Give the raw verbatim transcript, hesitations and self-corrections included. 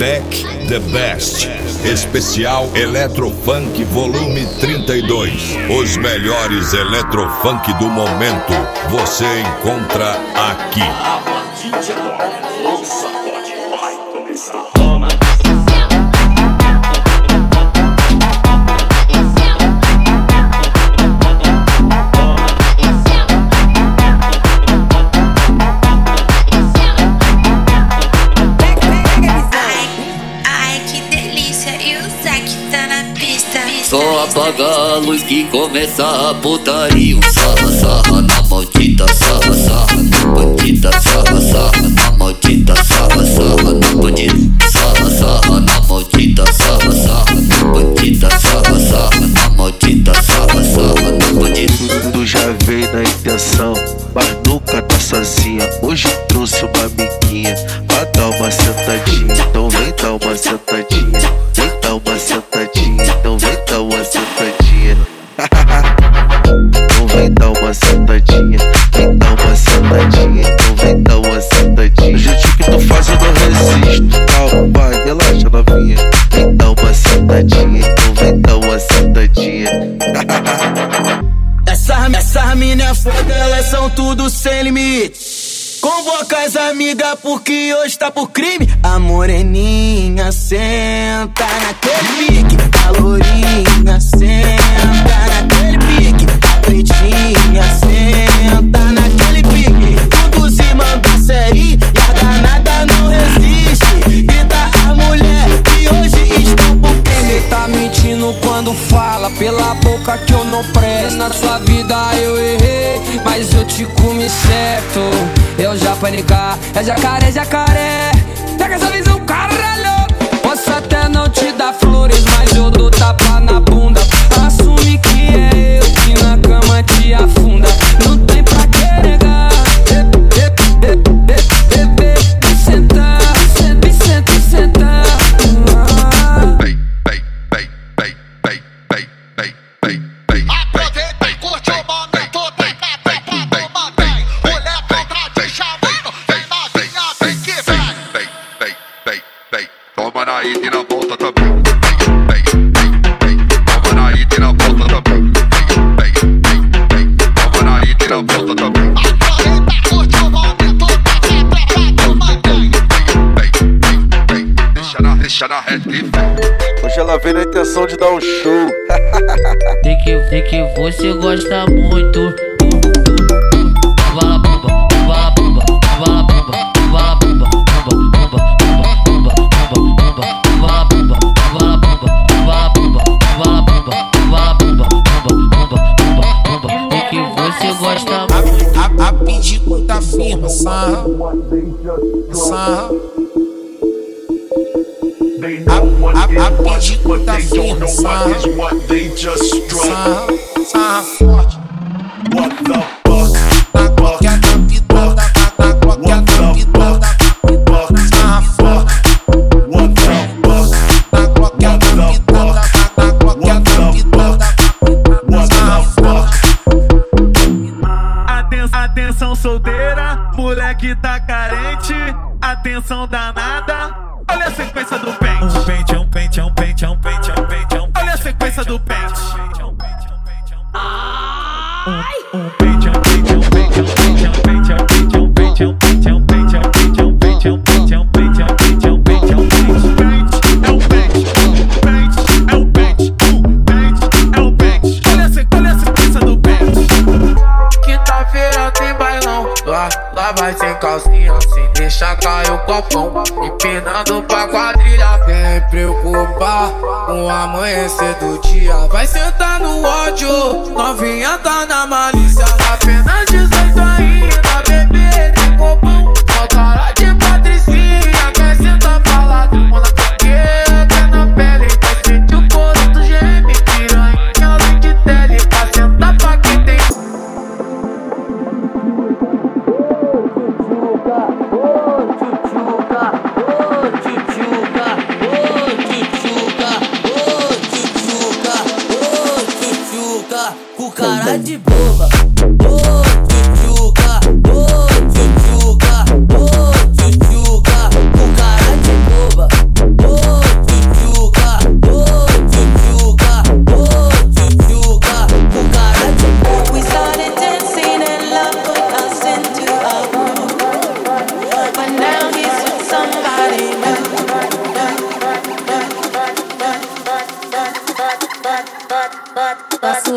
Tech The Best. Especial Eletrofunk Volume trinta e dois. Os melhores Eletrofunk do momento você encontra aqui. A partir de agora, o sacode vai começar. Toma. Só apaga a luz que começa a putaria. Um sarra, sarra na maldita, sarra, sarra na bandida, sarra, sarra na maldita, sarra, sarra na bandida, sarra, sarra na maldita, sarra, sarra na bandida, sarra, sarra na maldita, sarra, sarra na bandida. Tu já veio na intenção, mas nunca tá sozinha. Hoje trouxe uma amiguinha pra dar uma sentadinha. Então vem dar uma sentadinha, vem dar uma sentadinha. Então vem dar uma sentadinha. Então vem dar uma sentadinha, vem dar uma sentadinha. Então vem dar uma sentadinha. O jeitinho que tu faz eu não resisto. Calma, vai, relaxa novinha. Vem dar uma sentadinha, então vem dar uma sentadinha. Essa, essa mina é foda, elas são tudo sem limite. Convoca as amigas porque hoje tá por crime. A moreninha senta naquele pique, a lourinha senta naquele pique, a pretinha senta naquele pique. Tudo se manda série e a danada não resiste. Grita a mulher que hoje estão por crime. Ele tá mentindo quando fala pela boca que eu não presto. Na sua vida eu errei, mas eu te comi certo. Eu já panicar, é jacaré, jacaré. Pega essa visão, caralho. Posso até não te dar flores, mas eu dou tapa na bunda. Assume que é eu que na cama te afunda. Não tem pra que negar. Bebê, me sentar, me senta, me sentar. Aproveita e curte o momento, vem, vem, vem, vem, mantém. Mulher contra te chamando, vem novinha, vem que vem. Vem, vem, vem, vem, toma na ida e na volta também. Vem, vem, vem, toma na ida e na volta também. Vem, vem, vem, toma na ida e na volta também. Aproveita, curte o momento, vem, vem, vem, mantém. Vem, vem, vem, deixa na, deixa na rede que vem. Hoje ela veio na intenção de dar um show. Sei que, sei que você gosta muito. Vala bomba, vala bomba, vala bomba, vala bomba, bomba, bomba, bomba, bomba, bomba, vala bomba, vala bomba, vala bomba, vala bomba, vala bomba, bomba, bomba, bomba. Sei que você gosta muito. A, a, a pedido da firma, sarra, sarra. A, a, a pedido da firma, sarra, sarra, sarra forte. What the fuck? Na qualquer capitão, na qualquer capitão, sarra forte. What the fuck? Na qualquer capitão, na qualquer capitão, sarra forte. Atenção, atenção solteira, moleque tá carente. Atenção danada, olha a sequência do pente. Um pente, é um pente, é um pente, é um pente, é um pente, é um pente. Olha a sequência do pente. Um, um pente, é um pente, é um pente, é um pente, é um pente, é um pente, é um pente, é um pente, é um pente, é um pente, é um pente, é um pente, é um pente, é um pente, é um pente, é um pente, é um pente, é um pente, é um pente. Olha a sequência do pente. Quinta-feira tem bailão, lá, lá vai sem calcinha, sem deixar cair o copão, empinando pra quadrilha. Vem preocupar com o amanhecer do dia, vai sentar no ódio, novinha tá na malícia. Apenas dezoito ainda, bebê tem copão, só cara de patricinha, quer sentar pra lá do mundo porque quer na pele, quer sentir o couro do geme, piranha, luz de tele, pra sentar pra quem tem. Com cara de boba, ô tchutchuca, ô tchutchuca, ô tchutchuca, com cara de boba,